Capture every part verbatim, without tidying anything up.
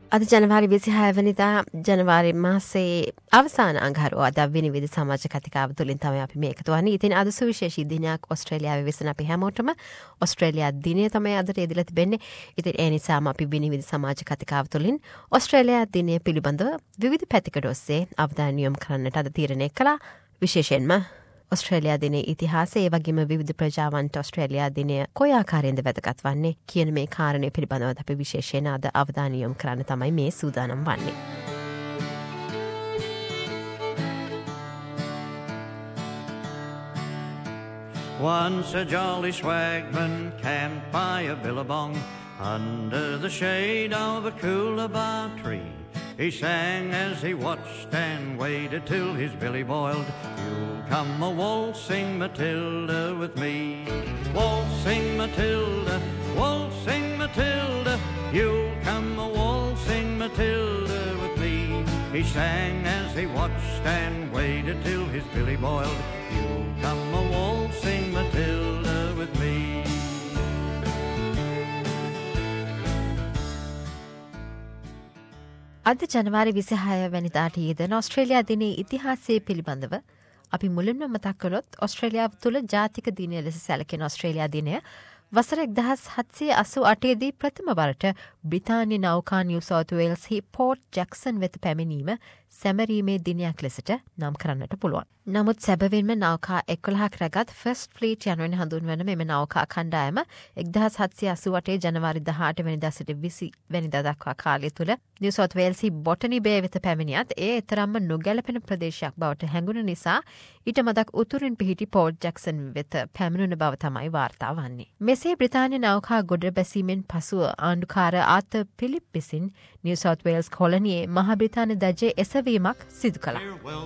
අද ජනවාරි විසිහය වෙනිදා ජනවාරි මාසයේ අවසාන අඟහරුවා අද විනිවිද සමාජ කතිකාව තුළින් තමයි අපි මේ එකතු වන්නේ. ඉතින් අද සුවිශේෂී දිනයක් ඕස්ට්‍රේලියාවේ වෙසෙන අපි හැමෝටම ඕස්ට්‍රේලියා දිනය තමයි අදට ඉදිරියට තිබෙන්නේ. ඉතින් ඒ නිසාම අපි විනිවිද සමාජ කතිකාව තුළින් ඕස්ට්‍රේලියා දිනය පිළිබඳව විවිධ පැතිකඩ ඔස්සේ අවධානය යොමු කරන්නට අද තීරණය කළා. විශේෂයෙන්ම ඔස්ට්‍රේලියා දිනයේ ඉතිහාසය ඒ වගේම විවිධ ප්‍රජාවන්ට ඔස්ට්‍රේලියා දිනය කොයි ආකාරයෙන්ද වැදගත් වන්නේ කියන මේ කාරණය පිළිබඳව අපි විශේෂයෙන් අද අවධානය යොමු කරන්න තමයි මේ සූදානම් වන්නේ. Once a jolly swagman camped by a billabong under the shade of a coolabah tree. He sang as he watched and waited till his billy boiled. You'll come a waltzing Matilda with me. Waltzing Matilda, waltzing Matilda. You'll come a waltzing Matilda with me. He sang as he watched and waited till his billy boiled. You'll come a waltzing Matilda with me. අද ජනවාරි විසිහය වෙනිදාට යෙදෙන ඕස්ට්‍රේලියා දිනයේ ඉතිහාසය පිළිබඳව අපි මුලින්ම මතක් කළොත් ඕස්ට්‍රේලියාව තුළ ජාතික දිනය ලෙස සැලකෙන ඕස්ට්‍රේලියා දිනය වසර එක්දහස් හත්සිය අසූ අටේදී ප්‍රථම වරට බ්‍රිතාන්‍ය නෞකා නිව් සවුත් වේල්ස්හි පෝර්ට් ජැක්සන් වෙත පැමිණීම සැමරීමේ දිනයක් ලෙසට නම් කරන්නට පුළුවන්. නමුත් සැබවින්ම නෞකා එකොළහක් රැගත් ෆස්ට් ෆ්ලීට් යනුවෙන් හඳුන්වන මෙම නෞකා කණ්ඩායම එක්දහස් හත්සිය අසූ අටේ ජනවාරි දහඅට වෙනිදා සිට විසි වෙනිදා දක්වා කාලය තුළ නිව් සවුත් වේල්ස්හි බොටනි බේ වෙත පැමිණියත් ඒ එතරම්ම නොගැලපෙන ප්‍රදේශයක් බවට හැඟුණ නිසා ඊට මදක් උතුරින් පිහිටි පෝර්ට් ජැක්සන් වෙත පැමිණුණ බව තමයි වාර්තා වන්නේ. මෙසේ බ්‍රිතාන්‍ය නෞකා ගොඩ බැසීමෙන් පසුව ආණ්ඩුකාර ආතර් පිලිප් විසින් නිව් සවුත් වේල්ස් කොලනියේ මහ බ්‍රිතාන්‍ය දජයේ එසවීමක් සිදු කළා.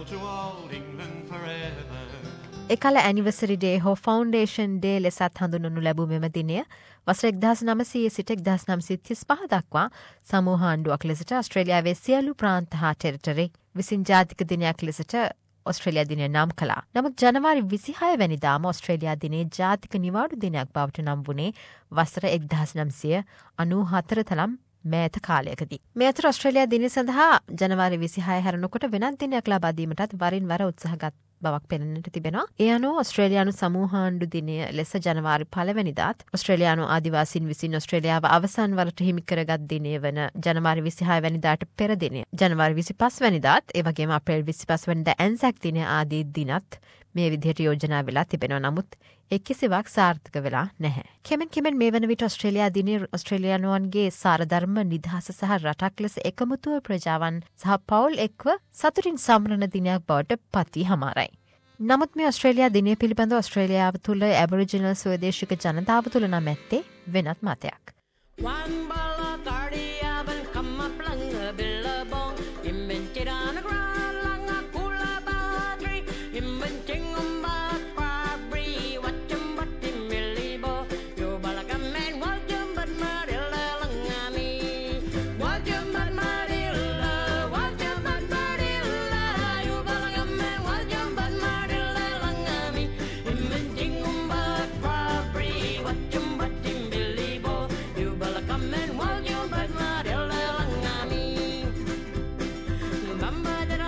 එකල ඇනිවර්සරි ඩේ හෝ ෆවුන්ඩේෂන් ඩේ ලෙසත් හඳුන්වනු ලැබූ මෙම දිනය වසර එක්දහස් නවසිය සිට එක්දහස් නවසිය තිස් පහ දක්වා සමූහ ආණ්ඩුවක් ලෙසට ඕස්ට්‍රේලියාවේ සියලු ප්‍රාන්ත හා ටෙරිටරි විසින් ජාතික දිනයක් ලෙසට ඔස්ට්‍රේලියා දිනය නම් කළා. නමුත් ජනවාරි විසිහය වෙනිදාම ඔස්ට්‍රේලියා දිනයේ ජාතික නිවාඩු දිනයක් බවට නම් වුණේ වසර එක්දහස් නවසිය අනූ හතර තරම් මෑත කාලයකදී. මේ අතර ඔස්ට්‍රේලියා දිනය සඳහා ජනවාරි විසිහය හැරෙනකොට වෙනත් දිනයක් ලබා දීමටත් වරින් වර උත්සාහගත් බවක් පෙනෙන්නට තිබෙනවා. ඒ අනුව ඔස්ට්‍රේලියානු සමූහාණ්ඩු දිනය ලෙස ජනවාරි පළවෙනිදාත් ඔස්ට්‍රේලියානු ආදිවාසීන් විසින් ඔස්ට්‍රේලියාව අවසන් වරට හිමි කරගත් දිනය වන ජනවාරි විසිහය වෙනිදාට පෙර දිනය ජනවාරි විසිපස් වෙනිදාත් ඒ වගේම අප්‍රේල් විසිපස් වෙනිදා ඇන්සැක් දිනය ආදී දිනත් මේ විදිහට යෝජනා වෙලා තිබෙනවා. නමුත් ඒ කිසිවක් සාර්ථක වෙලා නැහැ. කෙමෙන් කෙමෙන් මේ වන විට ඔස්ට්‍රේලියා දිනය ඔස්ට්‍රේලියානුවන්ගේ සාරධර්ම නිදහස සහ රටක් ලෙස එකමුතුව ප්‍රජාවන් සහ පවුල් එක්ව සතුටින් සමරන දිනයක් බවට පත්වී හමාරයි. නමුත් මේ ඔස්ට්‍රේලියා දිනය පිළිබඳව ඔස්ට්‍රේලියාව තුළ ඇබොරිජිනල් ස්වදේශික ජනතාව තුළ නම් ඇත්තේ වෙනත් මතයක්. Remember that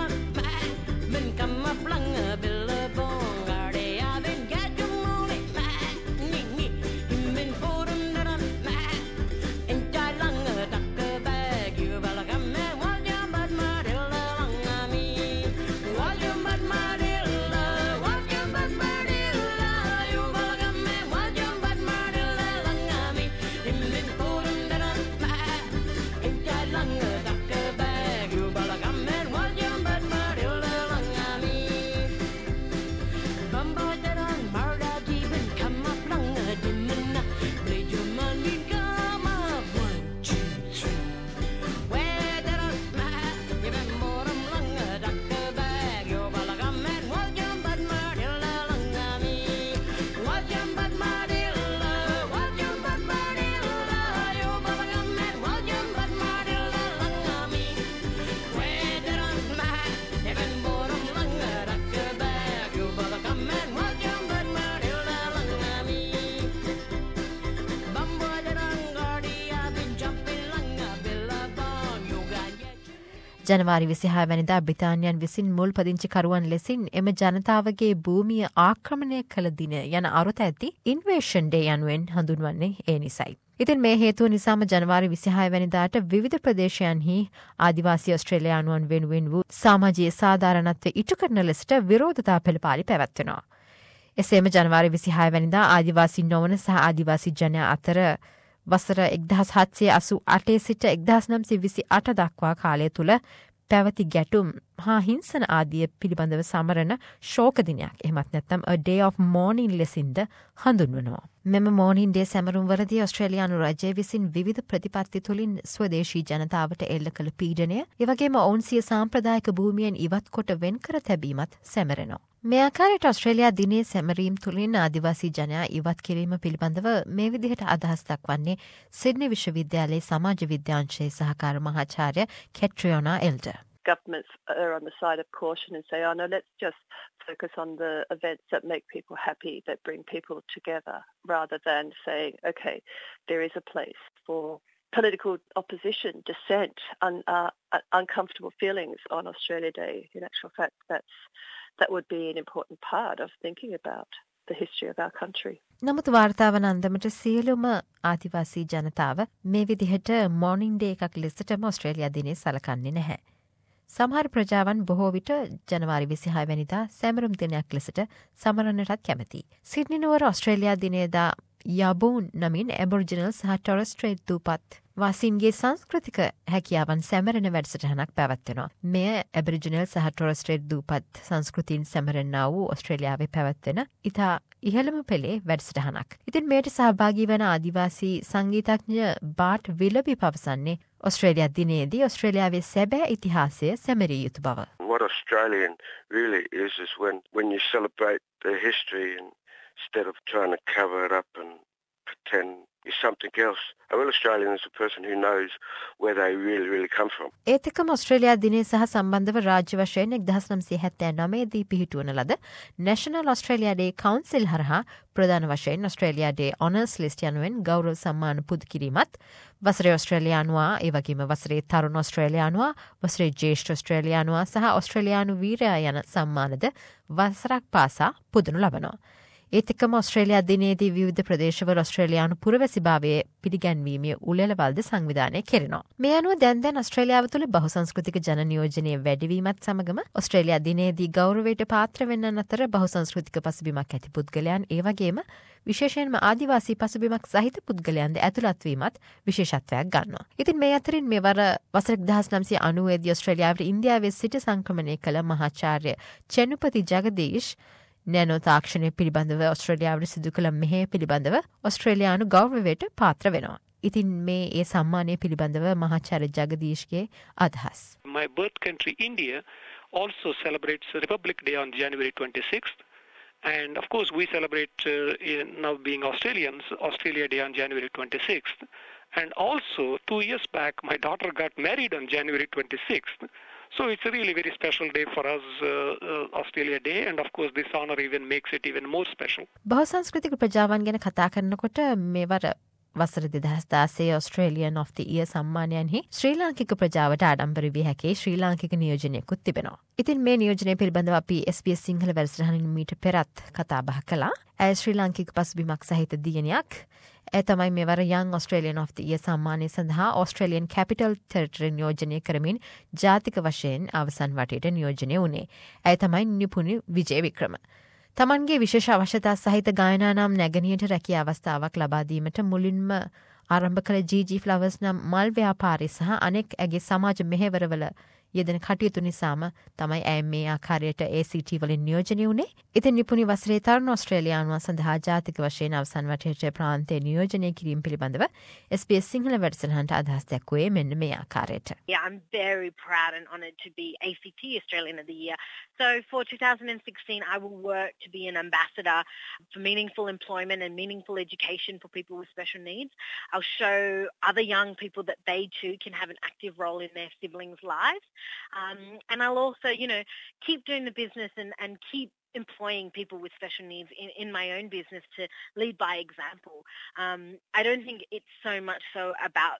ජනවාරි විසිහය වැනිදා බ්‍රිතාන්‍යයන් විසින් මුල් පදිංචිකරුවන් ලෙසින් එම ජනතාවගේ භූමිය ආක්‍රමණය කළ දින යන අරුත ඇති ඉන්වේෂන් ඩේ යනුවෙන් හඳුන්වන්නේ ඒ නිසයි. ඉතින් මේ හේතුව නිසාම ජනවාරි විසිහය වැනිදාට විවිධ ප්‍රදේශයන්හි ආදිවාසී ඔස්ට්‍රේලියානුවන් වෙනුවෙන් වූ සමාජීය සාධාරණත්වය ඉටු කරන ලෙසට විරෝධතා පෙළපාලි පැවැත්වෙනවා. එසේම ජනවාරි විසිහය වැනිදා ආදිවාසී නොවන සහ ආදිවාසී ජනයා අතර වසර එක්දහස් හත්සිය අසූ අටේ සිට එක්දහස් නම්සිය විසි අට දක්වා කාලය තුළ පැවති ගැටුම් හා හිංසන ආදිය පිළිබඳව සමරන ශෝක දිනයක් එහෙමත් නැත්නම් a day of mourning ලෙසින්ද හඳුන්වනවා. මෙම mourning day සැමරුම්වලදී ඔස්ට්‍රේලියානු රජය විසින් විවිධ ප්‍රතිපත්ති තුළින් ස්වදේශී ජනතාවට එල්ල කළ පීඩනය, එවැගේම ඔවුන් සිය සාම්ප්‍රදායික භූමියෙන් ඉවත් කොට වෙන් කර තැබීමත් සැමරෙනවා. මේ ආකාරයට ඔස්ට්‍රේලියා දිනේ සැමරීම් තුළින් ආදිවාසී ජනයා ඉවත් කිරීම පිළිබඳව මේ විදිහට අදහස් දක්වන්නේ සිඩ්නි විශ්වවිද්‍යාලයේ සමාජ විද්‍යාංශයේ සහකාර මහාචාර්ය කැට්‍රියෝනා එල්ඩර්. Governments are on the side of caution and say, oh no, let's just focus on the events that make people happy, that bring people together, rather than saying, okay, there is a place for political opposition, dissent, un, uh, uncomfortable feelings on Australia Day. In actual fact, that's that would be an important part of thinking about the history of our country. නමුත් වාර්තාවන අන්දමට සියලුම ආදිවාසී ජනතාව මේ විදිහට මොර්නිං day එකක් ලෙසටම ඔස්ට්‍රේලියා දිනේ සලකන්නේ නැහැ. සමහර ප්‍රජාවන් බොහෝ විට ජනවාරි විසිහය වැනිදා සැමරුම් දිනයක් ලෙසට සමරන්නටත් කැමති. සිඩ්නි නුවර ඔස්ට්‍රේලියා දිනේදා යබූන් නමින් ඇබොරිජිනල් සහ ටොරස් ස්ට්‍රේට් දූපත් වාසීන්ගේ සංස්කෘතික හැකියාවන් සැමරෙන වැඩසටහනක් පැවැත්වෙනවා. මෙය ඇබොරිජිනල් සහ ටොරස් ස්ට්‍රේට් දූපත් සංස්කෘතීන් සැමරෙන්නා වූ ඔස්ට්‍රේලියාවේ පැවැත්වෙන ඉතා ඉහළම පෙළේ වැඩසටහනක්. ඉතින් මේට සහභාගී වන ආදිවාසී සංගීතඥ බාට් විලබි පවසන්නේ ඔස්ට්‍රේලියා දිනේදී ඔස්ට්‍රේලියාවේ සැබෑ ඉතිහාසය සැමරිය යුතු බව. What Australian really is is when when you celebrate the history and instead of trying to cover it up and pretend you're something else. A real Australian is a person who knows where they really, really come from. ඒත් එක්කම ඔස්ට්‍රේලියා දිනය සහ සම්බන්ධව රාජ්‍ය වශයෙන් එක්දහස් නම්සිය හැත්තෑ නවයේදී පිහිටුවන ලද National Australia Day Council හරහා ප්‍රධාන වශයෙන් ඔස්ට්‍රේලියා Day Honours List යනුවෙන් ගෞරව සම්මාන පුද කිරීමත්, වසරේ ඔස්ට්‍රේලියානුවා, ඒ වගේම වසරේ තරුණ ඔස්ට්‍රේලියානුවා, වසරේ ජ්‍යෙෂ්ඨ ඔස්ට්‍රේලියානුවා සහ ඔස්ට්‍රේලියානු වීරයා යන සම්මානද වසරක් පාසා පුදනු ලබනවා. ඒත් එක්කම ඔස්ට්‍රේලියා දිනේදී විවිධ ප්‍රදේශවල ඔස්ට්‍රේලියානු පුරවැසිභාවයේ පිළිගැන්වීමේ උළෙලවල්ද සංවිධානය කෙරෙනවා. මේ අනුව දැන් දැන් ඔස්ට්‍රේලියාව තුළ බහුසංස්කෘතික ජන නියෝජනය වැඩිවීමත් සමගම ඔස්ට්‍රේලියා දිනේදී ගෞරවයට පාත්‍ර වෙන්නන් අතර බහුසංස්කෘතික පසුබිමක් ඇති පුද්ගලයන්, ඒ වගේම විශේෂයෙන්ම ආදිවාසී පසුබිමක් සහිත පුද්ගලයන්ද ඇතුළත් වීමත් විශේෂත්වයක් ගන්නවා. ඉතින් මේ අතරින් මෙවර වසර එක්දහස් නම්සිය අනූවේදී ඔස්ට්‍රේලියාවට ඉන්දියාවේ සිට සංක්‍රමණය කළ මහාචාර්ය චෙනුපති ජගදීෂ් නෑනෝ තාක්ෂණය පිළිබඳව ඔස්ට්‍රේලියාවට සිදු කළ මෙහෙය පිළිබඳව ඔස්ට්‍රේලියානු ගෞරවයට පාත්‍ර වෙනවා. ඉතින් මේ ඒ සම්මානය පිළිබඳව මහාචාර්ය ජගදීෂ්ගේ අදහස්. My birth country India also celebrates Republic Day on January twenty-sixth. And of course we celebrate uh, in, now being Australians, Australia Day on January twenty-sixth. And also two years back my daughter got married on January twenty-sixth. So it's a really very special day for us, uh, uh, Australia Day, and of course this honor even makes it even more special. බහුසංස්කෘතික ප්‍රජාවන් ගැන කතා කරනකොට මෙවර වසර දෙදහස් දාසයේ Australian of the Year සම්මානයන්හි ශ්‍රී ලාංකික ප්‍රජාවට ආඩම්බර විය හැකි ශ්‍රී ලාංකික නියෝජනයකුත් තිබෙනවා. ඉතින් මේ නියෝජනය පිළිබඳව අපි S B S සිංහල වැඩසටහනින් මීට පෙරත් කතා බහ කළා. ඇය ශ්‍රී ලාංකික පසුබිමක් සහිත දියණියක්. ඒ තමයි මෙවර Young Australian of the Year සම්මානය සඳහා Australian Capital Territory නියෝජනය කරමින් ජාතික වශයෙන් අවසන් වටේට නියෝජනය වුණේ. ඇය තමයි නිපුණි විජය වික්‍රම. තමන්ගේ විශේෂ අවශ්‍යතා සහිත ගායනා නම් නැගණියට රැකිය අවස්ථාවක් ලබා දීමට මුලින්ම ආරම්භ කළ G G Flowers නම් මල් ව්‍යාපාරය සහ අනෙක් ඇගේ සමාජ මෙහෙවරවල යෙදෙන කටයුතු නිසාම තමයි ඇය මේ ආකාරයට A C T වලින් නියෝජනය වුණේ. ඉතින් නිපුණි වසරේ තරුණ ඔස්ට්‍රේලියානුවන් සඳහා ජාතික වශයෙන් අවසන් වටේට ප්‍රාන්තයේ නියෝජනය කිරීම පිළිබඳව S B S සිංහල වැඩසටහනට අදහස් දැක්වුවේ මෙන්න මේ ආකාරයට. Yeah, I'm very proud and honoured to be A C T Australian of the Year. So for two thousand sixteen, I will work to be an ambassador for meaningful employment and meaningful education for people with special needs. I'll show other young people that they too can have an active role in their siblings' lives. Um, and I'll also, you know, keep doing the business and, and keep employing people with special needs in, in my own business to lead by example. Um, I don't think it's so much so about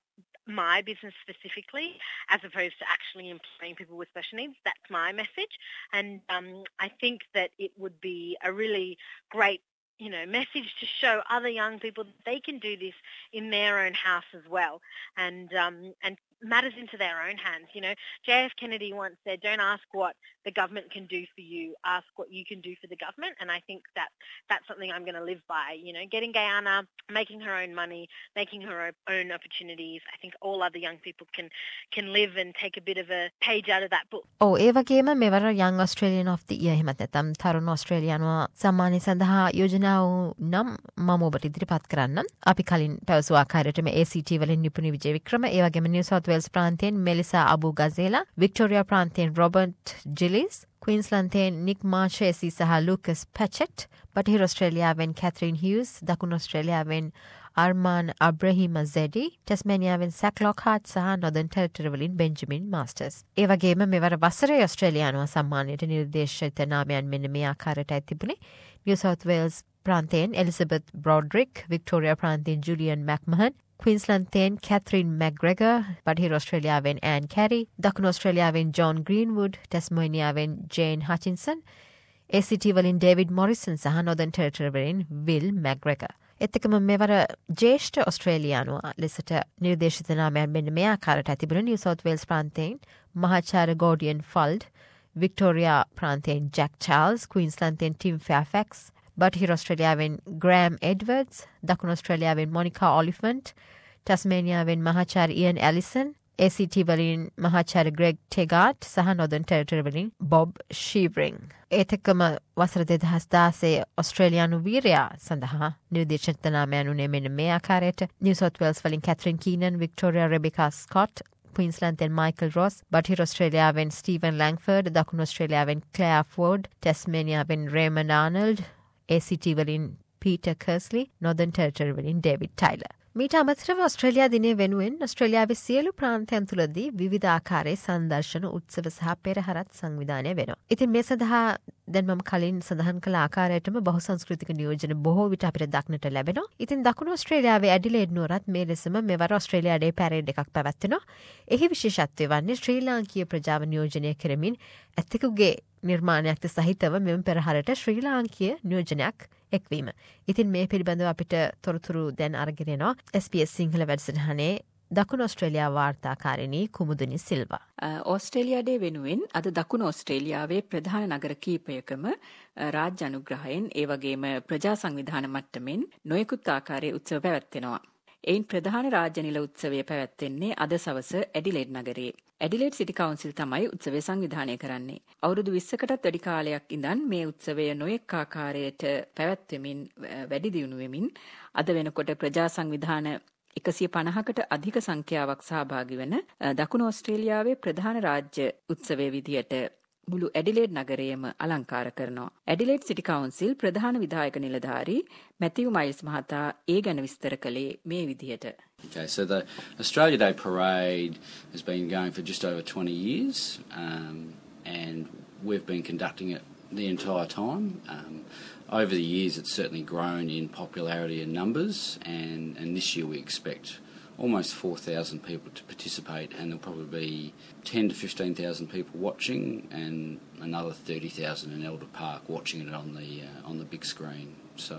my business specifically, as opposed to actually employing people with special needs. That's my message. And um, I think that it would be a really great, you know, message to show other young people that they can do this in their own house as well. And um, and matters into their own hands. You know, J F Kennedy once said, don't ask what the government can do for you, ask what you can do for the government. And I think that that's something I'm going to live by, you know, getting Guyana, making her own money, making her own opportunities. I think all other young people can can live and take a bit of a page out of that book. Oh, ඒ වගේම මෙවර Young Australian of the Year හිමත් නැතම් තරුණ ඔස්ට්‍රේලියානුව සම්මානය සඳහා යෝජනා වූ නම් මම ඔබට ඉදිරිපත් කරන්නම්. අපි කලින් පැවසු ආකාරයටම A C T වලින් නිපුණි විජය වික්‍රම, ඒ වගේම New South Wales ප්‍රාන්තයෙන් මෙලිසා අබු ගසේලා, වික්ටෝරියා ප්‍රාන්තයෙන් රොබර්ට් ජිලිස්, ක්වීන්ස්ලන්තයෙන් නික් මාර්ෂේසි සහ ලූකස් පැචට්, බටහිර ඔස්ට්‍රේලියාවෙන් කැත්‍රීන් හියුස්, දකුණු ඔස්ට්‍රේලියාවෙන් අර්මාන් අබ්‍රහීම සෙඩි, ටස්මේනියාවෙන් සැක් ලොක්හාට් සහ නොදර්න් ටෙරිටරි වලින් බෙන්ජමින් මාස්ටර්ස්. ඒ වගේම මෙවර වසරේ ඔස්ට්‍රේලියානුව සම්මානයට නිර්දේශිත නාමයන් මෙන්න මේ ආකාරයටයි තිබුණේ. New South Wales ප්‍රාන්තයෙන් එලිසබෙත් බ්‍රෝඩ්රික්, වික්ටෝරියා ප්‍රාන්තයෙන් ජුලියන් මැක්මහන්, Queenslandයෙන් Catherine McGregor, බටහිර ඔස්ට්‍රේලියාවෙන් Anne Carey, දකුණු ඔස්ට්‍රේලියාවෙන් John Greenwood, ටස්මේනියාවෙන් Jane Hutchinson, A C T වලින් David Morrison සහ Northern Territory වලින් Will McGregor. එත්තකම මෙවර ජේෂ්ඨ ඔස්ට්‍රේලියානුව ලෙසට නිර්දේශිත නාමයන් මෙන්න මේ ආකාරයට තිබුණ New South Wales ප්‍රාන්තයෙන් මහාචාර්ය ගෝඩියන් ෆල්ඩ්, වික්ටෝරියා ප්‍රාන්තයෙන් Jack Charles, Queenslandයෙන් Tim Fairfax, බටහිර ඔස්ට්‍රේලියාවෙන් ග්‍රෑම් එඩ්වර්ඩ්ස්, දකුණු ඔස්ට්‍රේලියාවෙන් මොනිකා ඔලිෆන්ට්, ටස්මේනියාවෙන් මහාචාර්ය Ian Allison, A C T වලින් මහාචාර්ය ග්‍රෙග් ටෙගාට් සහ නොදර්න් ටෙරිටරි වලින් බොබ් ෂීවරිං. ඒතකම වසර දෙදහස් දාසය ඔස්ට්‍රේලියානු වීරයා සඳහා නිර්දේශිත නාමයන් උනේ මෙන්න මේ ආකාරයට. New South Wales වලින් Catherine Keenan, Victoria Rebecca Scott, Queenslandයෙන් Michael Ross, බටහිර ඔස්ට්‍රේලියාවෙන් ස්ටීවන් ලැංගෆර්ඩ්, දකුණු ඔස්ට්‍රේලියාවෙන් ක්ලෙයා ෆෝඩ්, ටස්මේනියාවෙන් Raymond Arnold, A C T වලින් පීටර් කර්ස්ලි, නොදර්න් ටෙරිටරි වලින් ඩේවිඩ් ටයිලර්. මීට අමතරව ඔස්ට්‍රේලියා දිනය වෙනුවෙන් ඔස්ට්‍රේලියාවේ සියලු ප්‍රාන්තයන් තුළදී විවිධ ආකාරයේ සංදර්ශන උත්සව සහ පෙරහරත් සංවිධානය වෙනවා. ඉතින් මේ සඳහා දැන් මම කලින් සඳහන් කළ ආකාරයටම බහුසංස්කෘතික නියෝජන බොහෝ විට අපිට දක්නට ලැබෙනවා. ඉතින් දකුණු ඔස්ට්‍රේලියාවේ ඇඩිලේඩ් නුවරත් මේ ලෙසම මෙවර ඔස්ට්‍රේලියා ඩේ පැරේඩ් එකක් පැවැත්වෙනවා. එහි විශේෂත්වය වන්නේ ශ්‍රී ලාංකීය ප්‍රජාව නියෝජනය කරමින් ඇතෙකුගේ නිර්මාණයක්ද සහිතව මෙම පෙරහරට ශ්‍රී ලාංකීය නියෝජනයක් එක්වීම. ඉතින් මේ පිළිබඳව අපිට තොරතුරු දැන් අරගෙන එනවා S B S සිංහල වැඩසටහනේ දකුණු ඔස්ට්‍රේලියා වාර්තාකාරිණී කුමුදුනි සිල්වා. ඕස්ට්‍රේලියා ඩේ වෙනුවෙන් අද දකුණු ඔස්ට්‍රේලියාවේ ප්‍රධාන නගර කීපයකම රාජ්‍ය අනුග්‍රහයෙන් ඒ වගේම ප්‍රජා සංවිධාන මට්ටමින් නොයෙකුත් ආකාරයේ උත්සව පැවැත්වෙනවා. එයින් ප්‍රධාන රාජ්‍ය නිල උත්සවය පැවැත්වෙන්නේ අද සවස ඇඩිලේඩ් නගරයේ. ඇඩිලේඩ් සිටි කවුන්සිල් තමයි උත්සවය සංවිධානය කරන්නේ. අවුරුදු විස්සකටත් වැඩි කාලයක් ඉඳන් මේ උත්සවය නොයෙක් ආකාරයට පැවැත්වෙමින් වැඩි දියුණු වෙමින් අද වෙනකොට ප්‍රජා සංවිධාන එකසිය පනහකට අධික සංඛ්‍යාවක් සහභාගී වන දකුණු ඔස්ට්‍රේලියාවේ ප්‍රධාන රාජ්‍ය උත්සවයේ විදියට මුළු ඇඩිලේඩ් නගරයම අලංකාර කරනවා. ඇඩිලේඩ් සිටි කවුන්සිල් ප්‍රධාන විධායක නිලධාරී මැතිව් මයිල්ස් මහතා ඒ ගැන විස්තර කළේ මේ විදියට. Okay, so the Australia Day Parade has been going for just over twenty years, um, and we've been conducting it the entire time. Um, over the years, it's certainly grown in popularity and numbers, and, and this year we expect almost four thousand people to participate, and there'll probably be ten to fifteen thousand people watching, and another thirty thousand in Elder Park watching it on the uh, on the big screen. So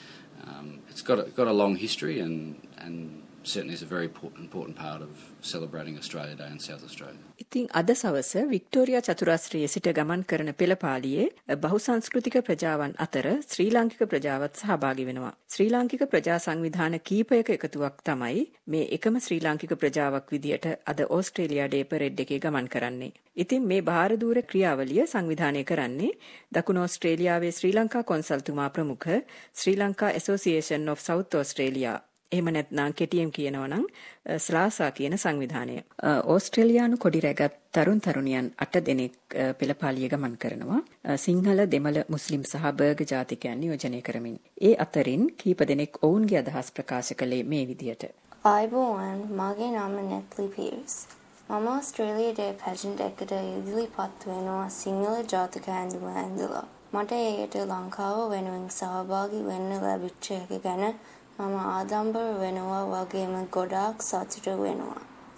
um, it's got a, got a long history, and and certainly is a very important part of celebrating Australia Day in South Australia. ඉතින් අද සවස Victoria චතුරස්‍රයේ සිට ගමන් කරන පෙළපාලියේ බහුසංස්කෘතික ප්‍රජාවන් අතර ශ්‍රී ලාංකික ප්‍රජාවත් සහභාගී වෙනවා. ශ්‍රී ලාංකික ප්‍රජා සංවිධාන කීපයක එකතුවක් තමයි මේ එකම ශ්‍රී ලාංකික ප්‍රජාවක් විදියට අද ඕස්ට්‍රේලියා ඩේ පරේඩ් එකේ ගමන් කරන්නේ. ඉතින් මේ භාරදූර ක්‍රියාවලිය සංවිධානය කරන්නේ දකුණු ඕස්ට්‍රේලියාවේ ශ්‍රී ලංකා කොන්සල්තුමා ප්‍රමුඛ Sri Lanka association of South Australia එහෙම නැත්නම් කෙටියෙන් කියනවා නම් ස්ලාසා කියන සංවිධානය. ඕස්ට්‍රේලියානු කොඩි රැගත් තරුණ තරුණියන් අට දෙනෙක් පෙළපාලිය ගමන් කරනවා. සිංහල, දෙමළ, මුස්ලිම් සහ බර්ග ජාතිකයන් නියෝජනය කරමින්. ඒ අතරින් කීප දෙනෙක් ඔවුන්ගේ අදහස් ප්‍රකාශ කළේ මේ විදියට. ආයුබෝවන්, මගේ නම නැට්ලි පීර්ස්. මම ඕස්ට්‍රේලියා ඩේ පැජන්ට් එකට ඉදිරිපත් වෙනවා සිංහල ජාතික ඇඳුම ඇඳලා. මට ඒකට ලංකාව වෙනුවෙන් සහභාගී වෙන්න ලැබිච්ච එක ගැන මම ආඩම්බර වෙනවා වගේම ගොඩාක් සතුටු වෙනවා.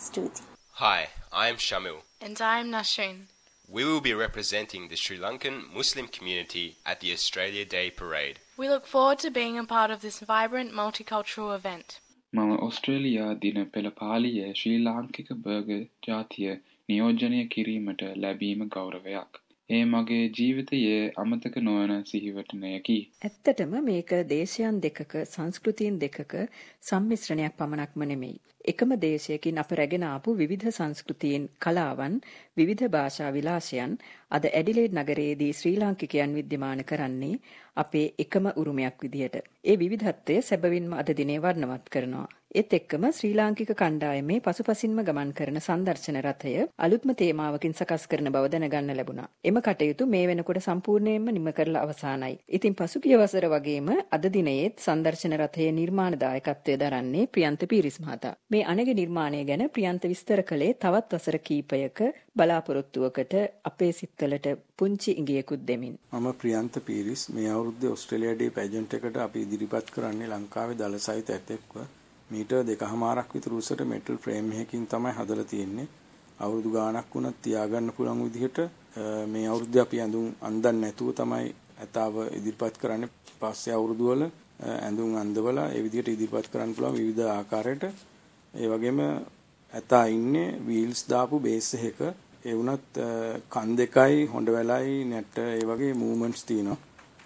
Stuti. Hi, I'm Shamil. And I'm Nashreen. We will be representing the Sri Lankan Muslim community at the Australia Day Parade. We look forward to being a part of this vibrant multicultural event. මම ඔස්ට්‍රේලියා දින පෙළපාලිය ශ්‍රී ලාංකික burger ජාතිය නියෝජනය කිරීමට ලැබීම ගෞරවයක්. ඒ මගේ ජීවිතයේ අමතක නොවන සිහිවටනයකි. ඇත්තටම මේක දේශයන් දෙකක සංස්කෘතීන් දෙකක සම්මිශ්‍රණයක් පමණක්ම නෙමෙයි. එකම දේශයකින් අප රැගෙන ආපු විවිධ සංස්කෘතීන් කලාවන් විවිධ භාෂා විලාසයන් අද ඇඩිලේඩ් නගරයේදී ශ්‍රී ලාංකිකයන් විද්‍යමාන කරන්නේ අපේ එකම උරුමයක් විදියට. ඒ විවිධත්වය සැබවින්ම අද දිනේ වර්ණවත් කරනවා. ඒත් එක්කම ශ්‍රී ලාංකික කණ්ඩායමේ පසුපසින්ම ගමන් කරන සංදර්ශන රථය අලුත්ම තේමාවකින් සකස් කරන බව දැනගන්න ලැබුණා. එම කටයුතු මේ වෙනකොට සම්පූර්ණයෙන්ම නිම කරලා අවසానයි. ඉතින් පසුගිය වසර වගේම අද දිනයේත් සංදර්ශන රථයේ නිර්මාණ දායකත්වය දරන්නේ ප්‍රියන්ත පීරිස් මහතා. මේ අනගේ නිර්මාණය ගැන ප්‍රියන්ත විස්තර කළේ තවත් වසර කීපයක බලාපොරොත්තුවකට අපේ සිත්වලට පුංචි ඉඟියකුත් දෙමින්. මම ප්‍රියන්ත පීරිස්. මේ අවුරුද්දේ ඔස්ට්‍රේලියා ඩේ පැජන්ට් එකට අපි ඉදිරිපත් කරන්නේ ලංකාවේ දල සහිත ඇතෙක්ව මීටර් දෙකමාරක් විතර උසට මෙටල් ෆ්‍රේම් එකකින් තමයි හදලා තියෙන්නේ. අවුරුදු ගාණක් වුණත් තියාගන්න පුළුවන් විදිහට මේ අවුරුද්දේ අපි ඇඳුම් අඳින්න නැතුව තමයි ඇතාව ඉදිරිපත් කරන්නේ. පස්සේ අවුරුදු වල ඇඳුම් අඳවලා ඒ විදිහට ඉදිරිපත් කරන්න පුළුවන් විවිධ ආකාරයට. ඒ වගේම ඇතා ඉන්නේ වීල්ස් දාපු බේස් එකක. ඒ වුණත් කන් දෙකයි හොඬ වැලයි නැට ඒ වගේ මූවමන්ට්ස් තියෙනවා.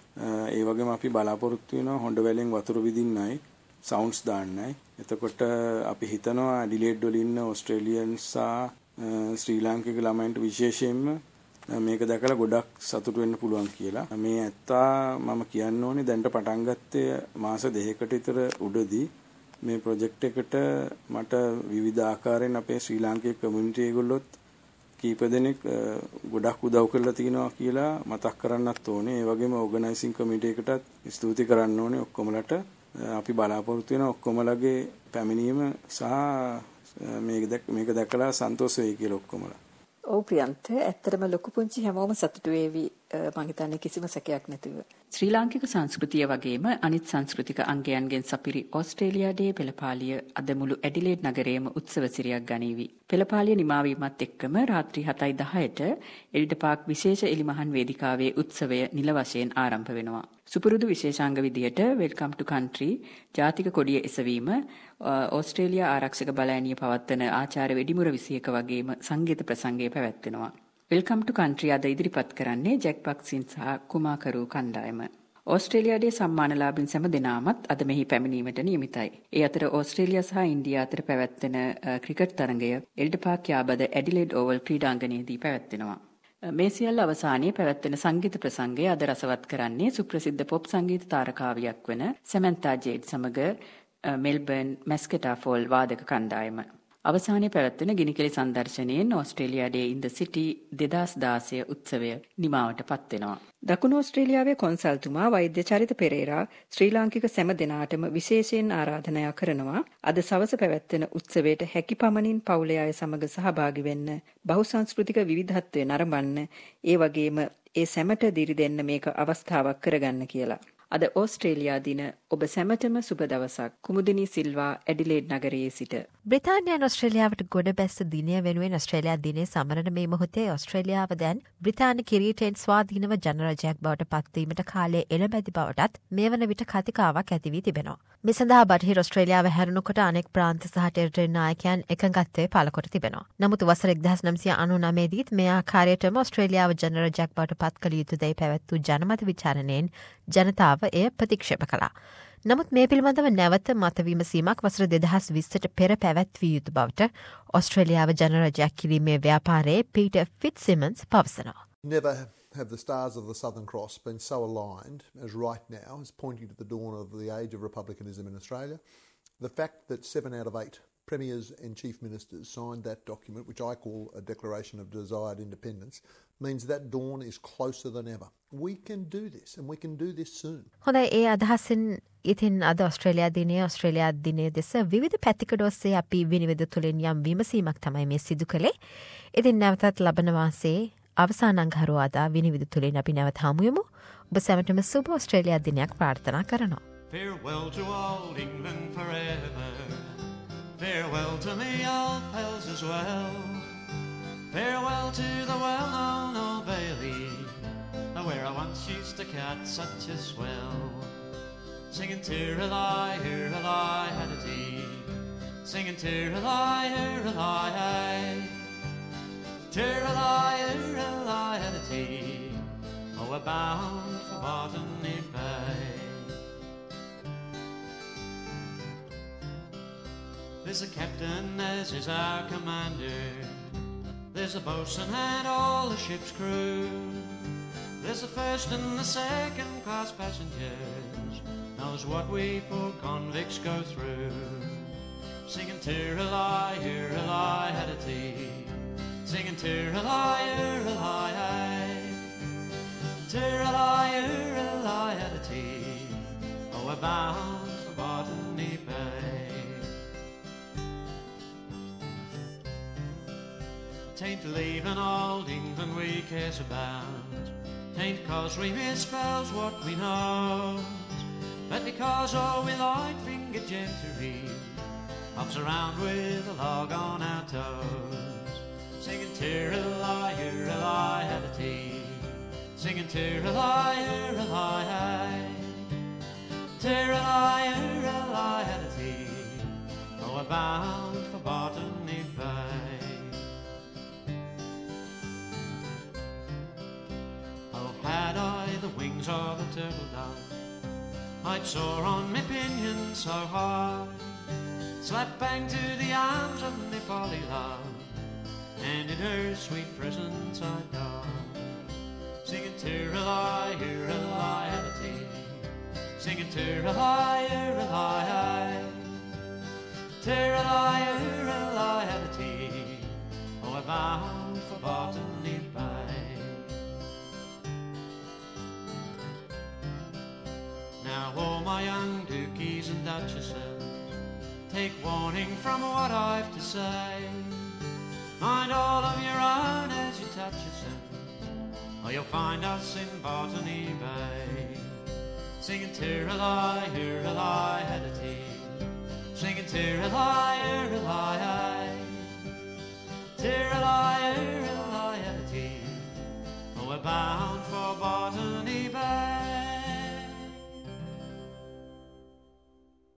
ඒ වගේම අපි බලාපොරොත්තු වෙනවා හොඬ වැලෙන් වතුර විදින්නයි සවුන්ඩ්ස් දාන්නයි. එතකොට අපි හිතනවා ඇඩිලේඩ් වල ඉන්න ඕස්ට්‍රේලියන්ස් සහ ශ්‍රී ලාංකික ළමයින්ට විශේෂයෙන්ම මේක දැකලා ගොඩක් සතුටු වෙන්න පුළුවන් කියලා. මේ ඇත්තා මම කියන්න ඕනේ දැන්ට පටන් ගත්තේ මාස දෙකකට විතර උඩදී මේ ප්‍රොජෙක්ට් එකට මට විවිධ ආකාරයෙන් අපේ ශ්‍රී ලාංකික කමියුනිටි ඒගොල්ලොත් කීප දෙනෙක් ගොඩක් උදව් කරලා තිනවා කියලා මතක් කරන්නත් ඕනේ. ඒ වගේම ඕගනයිසිං කමිටි එකටත් ස්තුති කරන්න ඕනේ ඔක්කොමලට. අපි බලාපොරොත්තු වෙන ඔක්කොමලගේ පැමිණීම සහ මේක මේක දැකලා සන්තෝෂ වෙයි කියලා ඔක්කොමලා. ඔව් ප්‍රියන්ත ඇත්තටම ලොකු පුංචි හැමෝම සතුටු වේවි මම හිතන්නේ කිසිම සැකයක් නැතිව. ශ්‍රී ලාංකික සංස්කෘතිය වගේම අනිත් සංස්කෘතික අංගයන්ගෙන් සපිරි ඕස්ට්‍රේලියා ඩේ පෙළපාලිය අද මුළු ඇඩිලේඩ් නගරයේම උත්සව සිරියක් ගනීවි. පෙළපාලිය නිමා වීමත් එක්කම රාත්‍රී හතයි දහයට එල්ඩ පාක් විශේෂ එලිමහන් වේදිකාවේ උත්සවය නිල වශයෙන් ආරම්භ වෙනවා. සුපුරුදු විශේෂාංග විදියට වෙල්කම් ටු කන්ට්‍රි ජාතික කොඩිය එසවීම ඕස්ට්‍රේලියා ආරක්ෂක බලඇණිය පවත්වන ආචාර්ය වෙඩිමුර විසියක වගේම සංගීත ප්‍රසංගය පැවැත්වෙනවා. වෙල්කම් ටු කන්ට්‍රි අද ඉදිරිපත් කරන්නේ ජැක් පක්සින් සහ කුමාකරු කණ්ඩායම. ඕස්ට්‍රේලියා ඩේ සම්මානලාභීන් සෑම දෙනාමත් අද මෙහි පැමිණීමට නියමිතයි. ඒ අතර ඕස්ට්‍රේලියා සහ ඉන්දියා අතර පැවැත්වෙන ක්‍රිකට් තරඟය එල්ඩ පාක් යාබද ඇඩිලේඩ් ඕවල් ක්‍රීඩාංගණයේදී පැවැත්වෙනවා. මේ සියල්ල අවසානයේ පැවැත්වෙන සංගීත ප්‍රසංගය අද රසවත් කරන්නේ සුප්‍රසිද්ධ පොප් සංගීත තාරකාවියක් වන සැමන්තා ජේඩ් සමග මෙල්බර්න් මැස්කටා ෆෝල් වාදක කණ්ඩායම. අවසානයේ පැවැත්වෙන ගිනිකෙලි සංදර්ශනයෙන් ඕස්ට්‍රේලියා ඩේ ඉන් ද සිටි දෙදාස් දාසය උත්සවය නිමාවට පත්වෙනවා. දකුණු ඕස්ට්‍රේලියාවේ කොන්සල්තුමා වෛද්‍ය චරිත පෙරේරා ශ්‍රී ලාංකික සැම දෙනාටම විශේෂයෙන් ආරාධනය කරනවා අද සවස පැවැත්වෙන උත්සවයට හැකි පමණින් පවුලේ අය සමග සහභාගී වෙන්න බහුසංස්කෘතික විවිධත්වය නරඹන්න ඒ වගේම ඒ සැමට දිරි දෙන්න මේක අවස්ථාවක් කරගන්න කියලා. අද ඕස්ට්‍රේලියා දින ඔබ සැමටම සුබ දවසක්. කුමුදිනී සිල්වා ඇඩිලේඩ් නගරයේ සිට. බ්‍රිතාන්‍යයන් ඔස්ට්‍රේලියාවට ගොඩ බැස්ස දිනය වෙනුවෙන් ඔස්ට්‍රේලියා දිනේ සමරන මේ මොහොතේ ඔස්ට්‍රේලියාව දැන් බ්‍රිතාන්‍ය කිරීටෙන් ස්වාධීනව ජනරජයක් බවට පත්වීමට කාලය එළඹැති බවටත් මේ වන විට කතිකාවක් ඇති වී තිබෙනවා. මේ සඳහා බටහිර ඔස්ට්‍රේලියාව හැරුණුකොට අනෙක් ප්‍රාන්ත සහ ටෙරිටරි නායකයන් එකඟත්වයේ පළ කොට තිබෙනවා. නමුත් වසර එක්දහස් නවසිය අනූනවය දීත් මේ ආකාරයටම ඔස්ට්‍රේලියාව ජනරජයක් බවට පත් කළ යුතුදැයි පැවැත් වූ ජනමත විචාරණයෙන් ජනතාව එය ප්‍රතික්ෂේප කළා. නමුත් මේ පිළිබඳව නැවත මත විමසීමක් වසර දෙදහස් විස්සට පෙර පැවැත්විය යුතු බවට ඔස්ට්‍රේලියාව ජනරජයක් කිරීමේ ව්‍යාපාරයේ පීටර් ෆිට්සිමන්ස් පවසනවා. Never have the stars of the Southern Cross been so aligned as right now, as pointing to the dawn of the age of republicanism in Australia. The fact that seven out of eight premiers and chief ministers signed that document, which I call a declaration of desired independence, means that dawn is closer than ever. We can do this, and we can do this soon. හොඳයි, ඒ අදහසින් ඉතින් අද ඔස්ට්‍රේලියා දිනයේ ඔස්ට්‍රේලියා දිනයේ දෙස විවිධ පැතිකඩ ඔස්සේ අපි විනිවිද තුළින් යම් විමසීමක් තමයි මේ සිදු කළේ. ඉතින් නැවතත් ලබන මාසේ අවසාන අඟහරුවාදා විනිවිද තුළින් අපි නැවත හමු යමු. ඔබ සැමටම සුබ ඔස්ට්‍රේලියා දිනයක් ප්‍රාර්ථනා කරනවා. Farewell to old England forever. Farewell to me old pals as well. Farewell to the well-known Old Bailey, where I once used to catch such a swell. Singing Tiralai, Hiralai, Hadity. Singing Tiralai, Hiralai, hey. Tiralai, Hiralai, Hadity. Oh, we're bound for Botany Bay. There's a captain as is our commander. There's a boatswain and all the ship's crew. There's the first and the second class passengers, knows what we poor convicts go through. Singing Tiralai, Hiralai, Hadity. Singing Tiralai, Hiralai, hey. Tiralai, Hiralai, Hadity. Oh, we're bound for Botany Bay. Tain't leaving old England we cares about. Tain't cause we misspells what we know, but because oh we like finger gentry, hops around with a log on our toes. Singing Tiralai, Hiralai, Hadity. Singing Tiralai, Hiralai, hey. Tiralai, Hiralai, Hadity. Oh, we're bound for Botany Bay. Had I the wings of a turtle dove, I'd soar on me pinions so high, slap bang to the arms of me Polly love, and in her sweet presence I'd die. Singing Tiralai, Hiralai, Hadity. Singing Tiralai, Hiralai, hey. Tiralai, Hiralai, Hadity. Oh, we're bound for Botany Bay. Now all my young dukies and duchesses, take warning from what I've to say. Mind all of your own as you touch yourself, or you'll find us in Botany Bay. Singing Tiralai, Hiralai, Hadity. Singing Tiralai, Hiralai, hey. Tiralai, Hiralai, Hadity. Oh, we're bound